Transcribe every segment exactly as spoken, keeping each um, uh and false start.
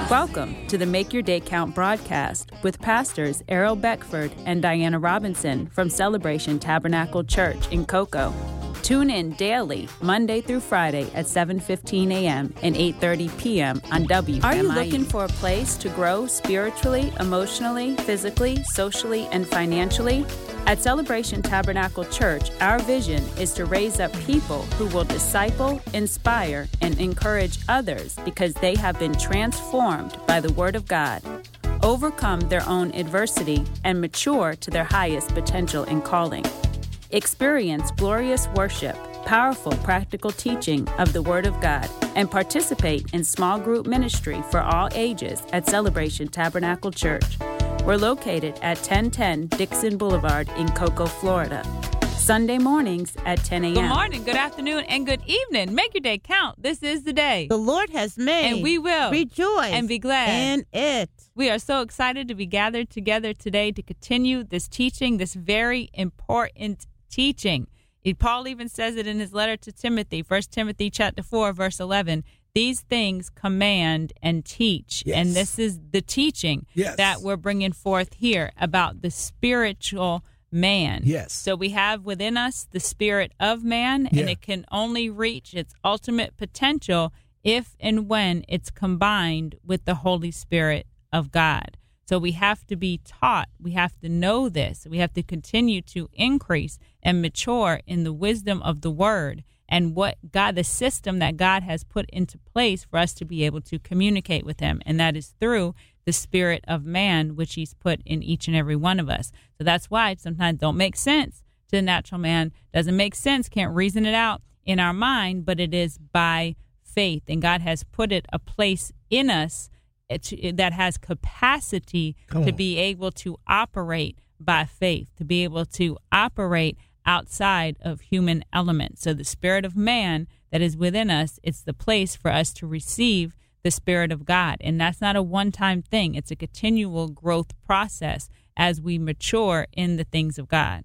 Welcome to the Make Your Day Count broadcast with pastors Errol Beckford and Diana Robinson from Celebration Tabernacle Church in Cocoa. Tune in daily, Monday through Friday at seven fifteen a.m. and eight thirty p.m. on W M I E. Are you looking for a place to grow spiritually, emotionally, physically, socially, and financially? At Celebration Tabernacle Church, our vision is to raise up people who will disciple, inspire, and encourage others because they have been transformed by the Word of God, overcome their own adversity, and mature to their highest potential and calling. Experience glorious worship, powerful practical teaching of the Word of God, and participate in small group ministry for all ages at Celebration Tabernacle Church. We're located at ten ten Dixon Boulevard in Cocoa, Florida. Sunday mornings at ten a.m. Good morning, good afternoon, and good evening. Make your day count. This is the day the Lord has made. And we will rejoice and be glad in it. We are so excited to be gathered together today to continue this teaching, this very important teaching. Paul even says it in his letter to Timothy, First Timothy chapter four, verse eleven. These things command and teach. Yes. And this is the teaching yes. that we're bringing forth here about the spiritual man. Yes. So we have within us the spirit of man, yeah. and it can only reach its ultimate potential if and when it's combined with the Holy Spirit of God. So we have to be taught. We have to know this. We have to continue to increase and mature in the wisdom of the Word and what God, the system that God has put into place for us to be able to communicate with Him. And that is through the spirit of man, which He's put in each and every one of us. So that's why it sometimes don't make sense to the natural man. Doesn't make sense, can't reason it out in our mind, but it is by faith. And God has put it a place in us that has capacity to be able to operate by faith, to be able to operate outside of human elements. So the spirit of man that is within us, it's the place for us to receive the Spirit of God. And that's not a one-time thing. It's a continual growth process as we mature in the things of God.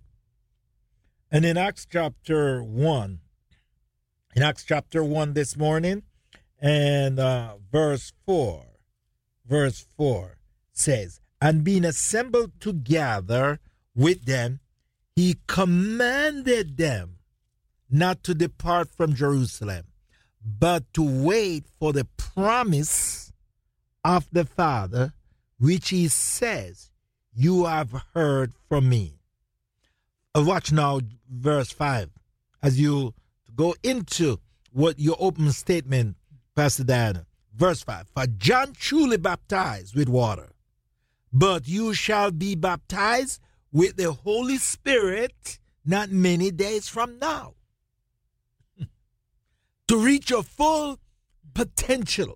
And in Acts chapter one, in Acts chapter one this morning, and uh, verse four, verse four says, and being assembled together with them, He commanded them not to depart from Jerusalem, but to wait for the promise of the Father, which He says, you have heard from me. Uh, watch now, verse five, as you go into what your open statement, Pastor Diana. Verse five, for John truly baptized with water, but you shall be baptized with the Holy Spirit not many days from now. To reach your full potential,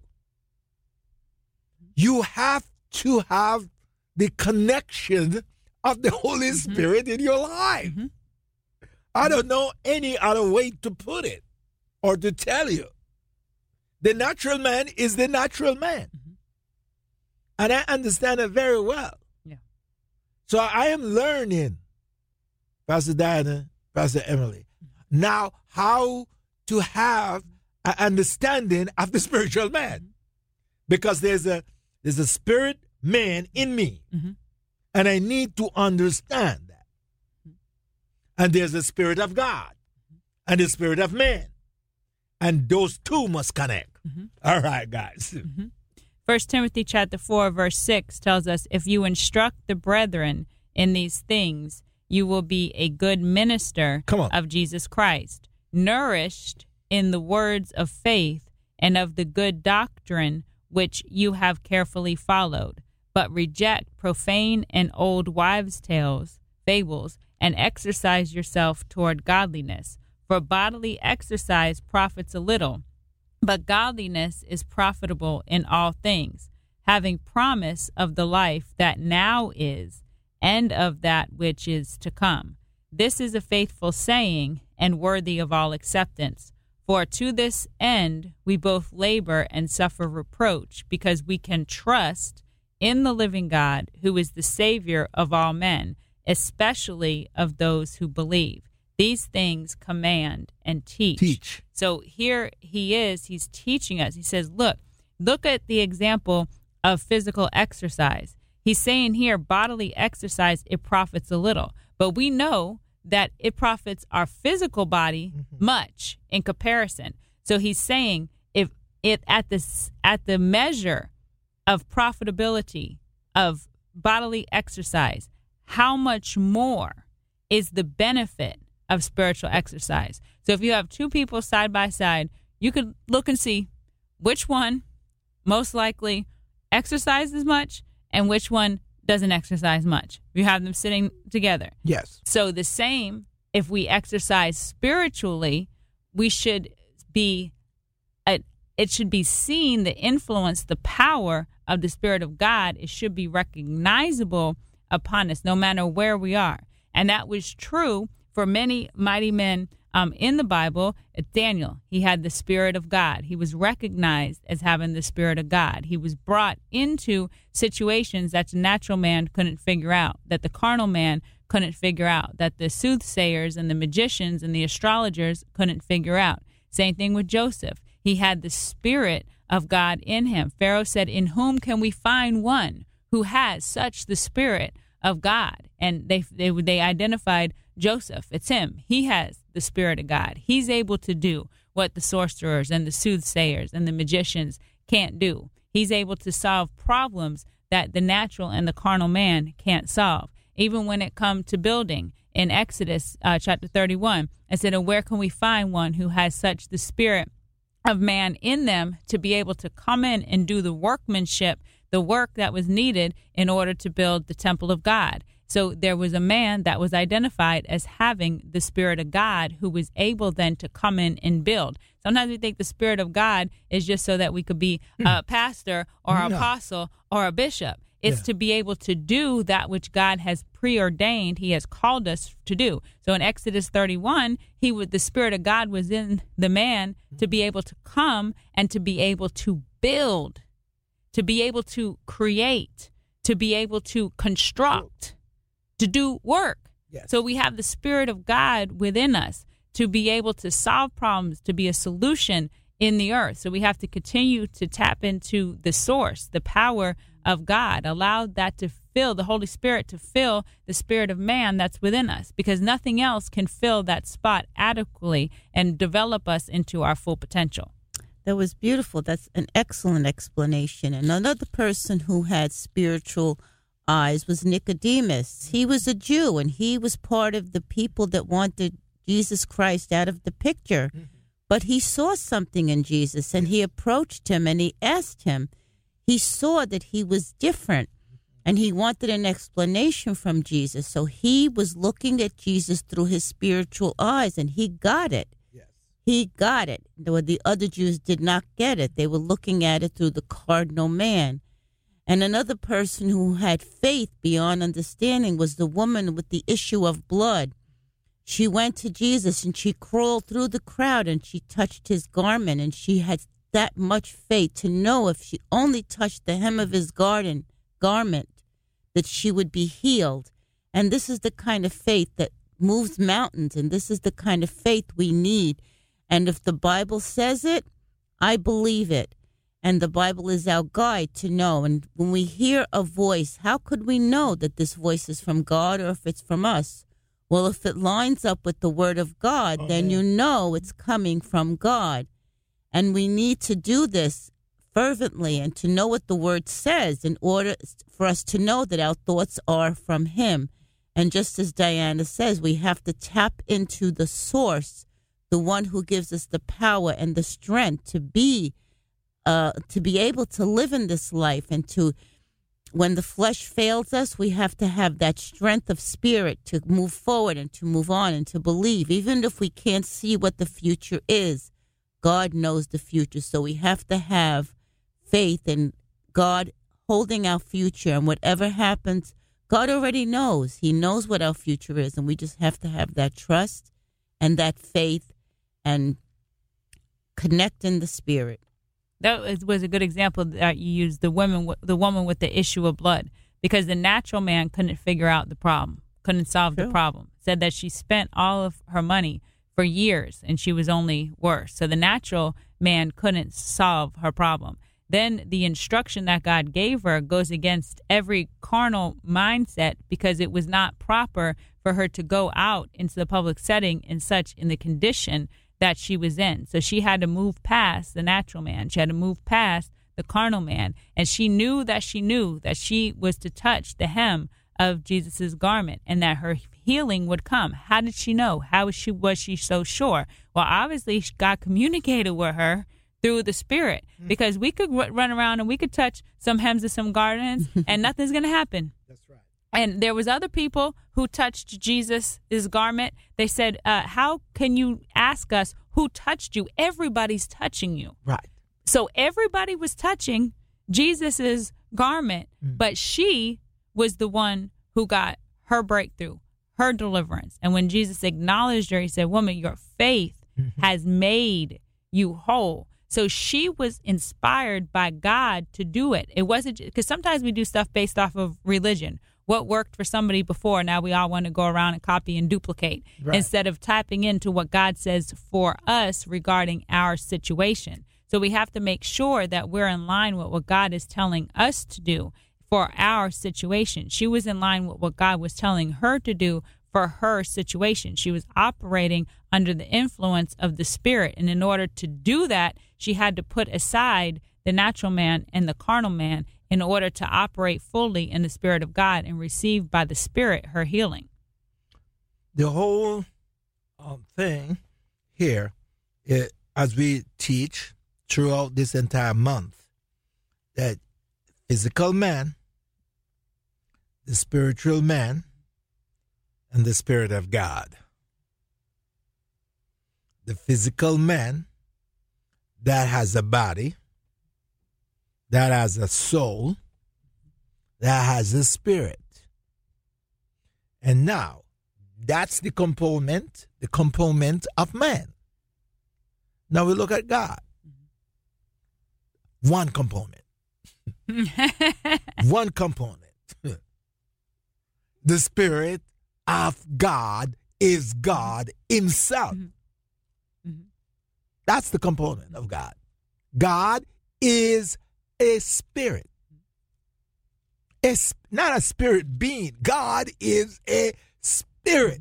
you have to have the connection of the Holy mm-hmm. Spirit in your life. Mm-hmm. I don't know any other way to put it or to tell you. The natural man is the natural man. Mm-hmm. And I understand it very well. Yeah. So I am learning, Pastor Diana, Pastor Emily, mm-hmm. now how to have an understanding of the spiritual man. Because there's a there's a spirit man in me. Mm-hmm. And I need to understand that. And there's a spirit of God and the spirit of man. And those two must connect. Mm-hmm. All right, guys. Mm-hmm. First Timothy chapter four, verse six tells us, if you instruct the brethren in these things, you will be a good minister of Jesus Christ, nourished in the words of faith and of the good doctrine which you have carefully followed. But reject profane and old wives' tales, fables, and exercise yourself toward godliness. For bodily exercise profits a little, but godliness is profitable in all things, having promise of the life that now is, and of that which is to come. This is a faithful saying, and worthy of all acceptance. For to this end we both labor and suffer reproach, because we can trust in the living God, who is the Savior of all men, especially of those who believe. These things command and teach. Teach. So here he is, he's teaching us. He says, look, look at the example of physical exercise. He's saying here, bodily exercise, it profits a little. But we know that it profits our physical body mm-hmm. much in comparison. So he's saying if it at this at the measure of profitability of bodily exercise, how much more is the benefit of spiritual exercise? So if you have two people side by side, you could look and see which one most likely exercises much and which one doesn't exercise much. You have them sitting together. Yes. So the same, if we exercise spiritually, we should be, a, it should be seen the influence, the power of the Spirit of God. It should be recognizable upon us, no matter where we are. And that was true for many mighty men um, in the Bible. Daniel, he had the Spirit of God. He was recognized as having the Spirit of God. He was brought into situations that the natural man couldn't figure out, that the carnal man couldn't figure out, that the soothsayers and the magicians and the astrologers couldn't figure out. Same thing with Joseph. He had the Spirit of God in him. Pharaoh said, "In whom can we find one who has such the Spirit of God?" And they they they identified Joseph. It's him. He has the Spirit of God. He's able to do what the sorcerers and the soothsayers and the magicians can't do. He's able to solve problems that the natural and the carnal man can't solve. Even when it comes to building, in Exodus uh, chapter thirty-one, it said, "And where can we find one who has such the Spirit of man in them to be able to come in and do the workmanship, the work that was needed in order to build the temple of God?" So there was a man that was identified as having the Spirit of God who was able then to come in and build. Sometimes we think the Spirit of God is just so that we could be a pastor or an No. apostle or a bishop. It's Yeah. to be able to do that which God has preordained, he has called us to do. So in Exodus thirty-one, he would, the Spirit of God was in the man to be able to come and to be able to build, to be able to create, to be able to construct, to do work. Yes. So we have the Spirit of God within us to be able to solve problems, to be a solution in the earth. So we have to continue to tap into the source, the power of God. Allow that to fill, the Holy Spirit to fill the spirit of man that's within us, because nothing else can fill that spot adequately and develop us into our full potential. That was beautiful. That's an excellent explanation. And another person who had spiritual eyes was Nicodemus. He was a Jew, and he was part of the people that wanted Jesus Christ out of the picture. Mm-hmm. But he saw something in Jesus, and he approached him, and he asked him. He saw that he was different, and he wanted an explanation from Jesus. So he was looking at Jesus through his spiritual eyes, and he got it. Yes. He got it. The other Jews did not get it. They were looking at it through the cardinal man. And another person who had faith beyond understanding was the woman with the issue of blood. She went to Jesus, and she crawled through the crowd, and she touched his garment, and she had that much faith to know if she only touched the hem of his garden garment, that she would be healed. And this is the kind of faith that moves mountains, and this is the kind of faith we need. And if the Bible says it, I believe it. And the Bible is our guide to know. And when we hear a voice, how could we know that this voice is from God or if it's from us? Well, if it lines up with the Word of God, okay, then you know it's coming from God. And we need to do this fervently and to know what the Word says in order for us to know that our thoughts are from Him. And just as Diana says, we have to tap into the source, the one who gives us the power and the strength to be uh, to be able to live in this life. And to, when the flesh fails us, we have to have that strength of spirit to move forward and to move on and to believe. Even if we can't see what the future is, God knows the future. So we have to have faith in God holding our future. And whatever happens, God already knows. He knows what our future is. And we just have to have that trust and that faith and connect in the spirit. That was a good example that you used, the woman, the woman with the issue of blood, because the natural man couldn't figure out the problem, couldn't solve True. the problem. Said that she spent all of her money for years and she was only worse. So the natural man couldn't solve her problem. then the instruction that God gave her goes against every carnal mindset, because it was not proper for her to go out into the public setting in such in the condition that she was in. So she had to move past the natural man. She had to move past the carnal man. And she knew that she knew that she was to touch the hem of Jesus's garment and that her healing would come. How did she know? How was she, was she so sure? Well, obviously God communicated with her through the Spirit, because we could r- run around and we could touch some hems of some garments and nothing's going to happen. That's right. And there was other people who touched Jesus' garment. They said, uh, how can you ask us who touched you? Everybody's touching you. Right. So everybody was touching Jesus's garment, mm. but she was the one who got her breakthrough, her deliverance. And when Jesus acknowledged her, he said, woman, your faith mm-hmm. has made you whole. So she was inspired by God to do it. It wasn't because sometimes we do stuff based off of religion. What worked for somebody before, now we all want to go around and copy and duplicate, right, instead of tapping into what God says for us regarding our situation. So we have to make sure that we're in line with what God is telling us to do for our situation. She was in line with what God was telling her to do for her situation. She was operating under the influence of the Spirit. And in order to do that, she had to put aside the natural man and the carnal man in order to operate fully in the Spirit of God and receive by the Spirit her healing. The whole um, thing here, it, as we teach throughout this entire month, that physical man, the spiritual man, and the Spirit of God. The physical man that has a body, that has a soul, that has a spirit. And now, that's the component, the component of man. Now we look at God. One component. One component. The Spirit of God is God himself. Mm-hmm. Mm-hmm. That's the component of God. God is a spirit. A, not a spirit being. God is a spirit.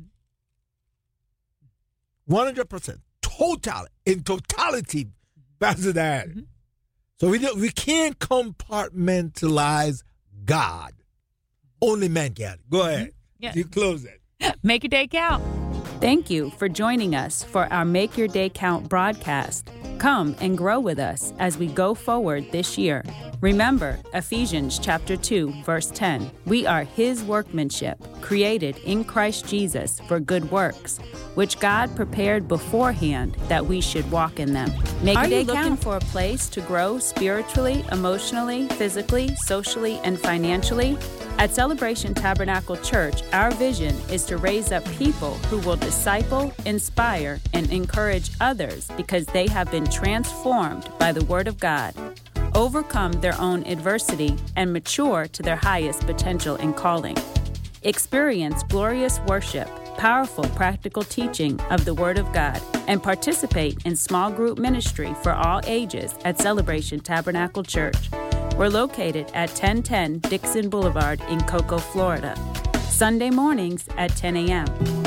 one hundred percent. Total. In totality. Pastor that. Mm-hmm. So we, don't, we can't compartmentalize God. Only man can. Go ahead. Yeah. You close it. Make your day count. Thank you for joining us for our Make Your Day Count broadcast. Come and grow with us as we go forward this year. Remember Ephesians chapter two, verse ten. We are his workmanship, created in Christ Jesus for good works, which God prepared beforehand that we should walk in them. Make Are Your Day you looking Count for a place to grow spiritually, emotionally, physically, socially, and financially? At Celebration Tabernacle Church, our vision is to raise up people who will disciple, inspire, and encourage others because they have been transformed by the Word of God, overcome their own adversity, and mature to their highest potential and calling. Experience glorious worship, powerful practical teaching of the Word of God, and participate in small group ministry for all ages at Celebration Tabernacle Church. We're located at ten ten Dixon Boulevard in Cocoa, Florida. Sunday mornings at ten a.m.